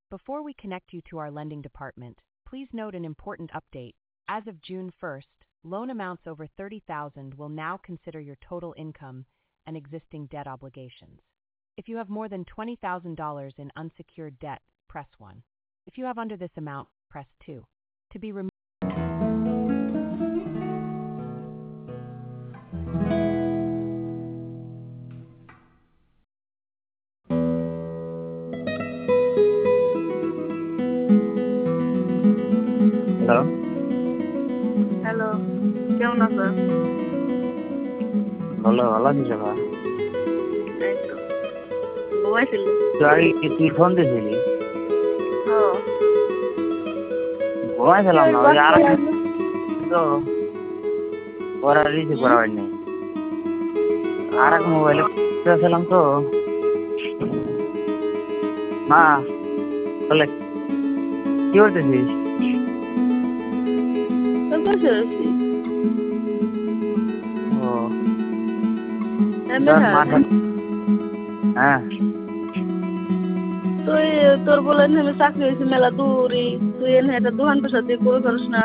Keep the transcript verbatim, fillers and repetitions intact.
Before we connect you to our lending department, please note an important update. As of June first, loan amounts over thirty thousand dollars will now consider your total income and existing debt obligations. If you have more than twenty thousand dollars in unsecured debt, press one. If you have under this amount, press two. To be removed. Hello hello, কেমন আছো? ভালো ভালো আছিস বাবা? এই তো ঘুমাইছিলি? তুই আগে কি তুই ফোন দিয়েছিলি? ও ঘুমাইছিলাম না, ওই আর তো ওরা রিসিভ করা হয়নি। আর এক মোবাইলে ছিলাম তো মা বলে কি করতেছিস? বসে আছি। ও এমনি হ্যাঁ তুই তোর বলে আমি চাকরি হয়েছি মেলা দূরই, তুই এনে একটা দোকান পেশা দিয়ে করে পারিস না।